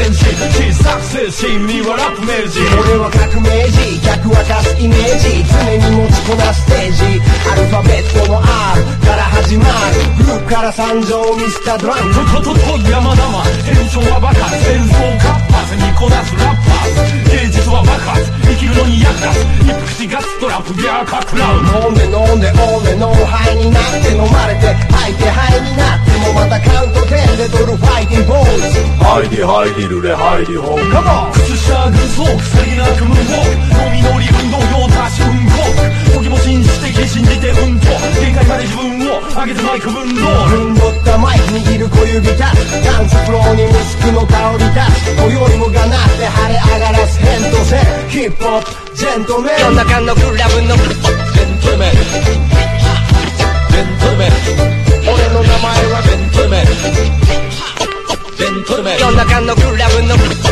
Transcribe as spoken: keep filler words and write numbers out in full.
レンジ小さく精神にはラップ明治俺は革命児逆明かすイメージ常に持ちこなすステージアルファベットの R から始まるグループから参上ミスタードラムトトトト山玉テンションは爆発戦争活発にこなすラッパー芸術は爆発生きるのに役立つ一口ガツトラップギャーカクラウ飲んで飲んでオーレノーハイになって飲まれて吐いてハイになってもまたカウントテンでドルファイティングポーズハイディハイディルレハイディホーカモン靴下軍装さりなくムーンウォーク飲み乗り運動用多種運動時も信じて信じて運動限界まで自分を上げてマイク運動ふんどったマイク握る小指タッチダンスフローにムスクの香り立つ今宵もがなって晴れ上がらすヘントセヒップホップジェントルメン夜中のクラブのジェントルメンジェントルメン俺の名前はジェントルメンジェントルメン夜中のクラブの